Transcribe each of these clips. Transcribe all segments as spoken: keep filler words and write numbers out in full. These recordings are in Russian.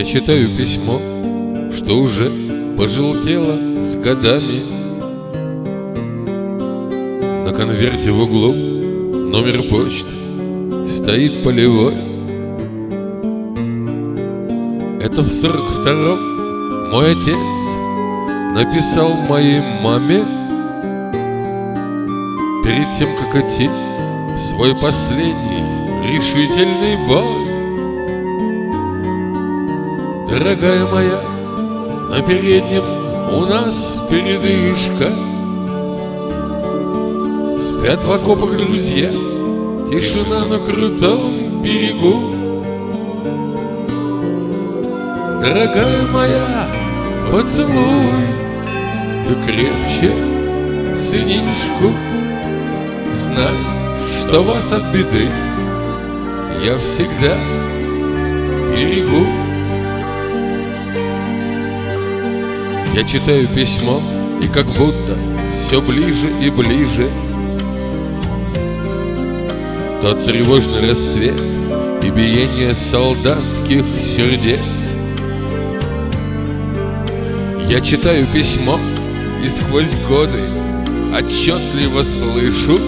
читаю письмо, что уже пожелтело с годами. На конверте в углу номер почты стоит полевой. Это в сорок втором мой отец написал моей маме перед тем, как идти в свой последний решительный бой. Дорогая моя, на переднем у нас передышка. Спят в окопах друзья, тишина на крутом берегу. Дорогая моя, поцелуй ты крепче сынишку. Знай, что вас от беды я всегда берегу. Я читаю письмо, и как будто все ближе и ближе тот тревожный рассвет и биение солдатских сердец. Я читаю письмо, и сквозь годы отчетливо слышу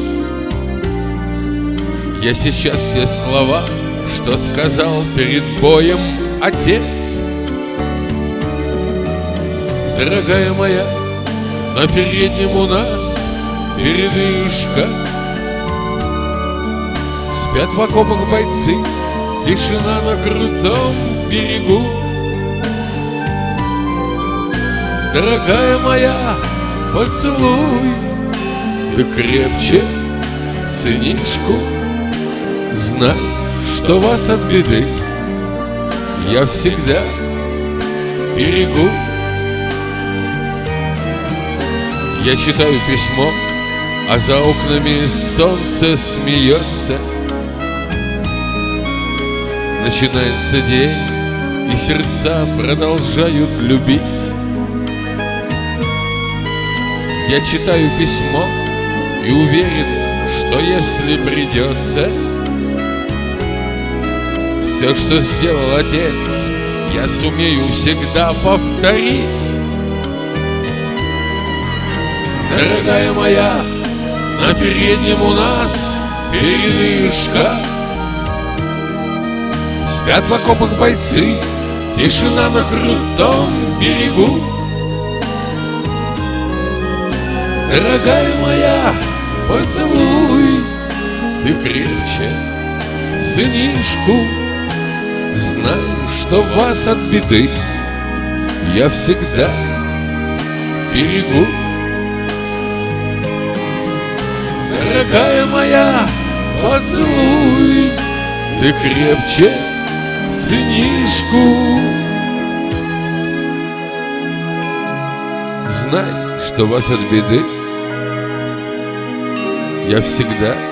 я сейчас те слова, что сказал перед боем отец. Дорогая моя, на переднем у нас передышка. Спят в окопах бойцы, тишина на крутом берегу. Дорогая моя, поцелуй ты крепче сынишку. Знай, что вас от беды я всегда берегу. Я читаю письмо, а за окнами солнце смеется. Начинается день, и сердца продолжают любить. Я читаю письмо и уверен, что если придется, все, что сделал отец, я сумею всегда повторить. Дорогая моя, на переднем у нас передышка. Спят в окопах бойцы, тишина на крутом берегу. Дорогая моя, поцелуй ты крепче сынишку. Знай, что вас от беды я всегда берегу. Дорогая моя, поцелуй ты крепче сынишку. Знай, что вас от беды я всегда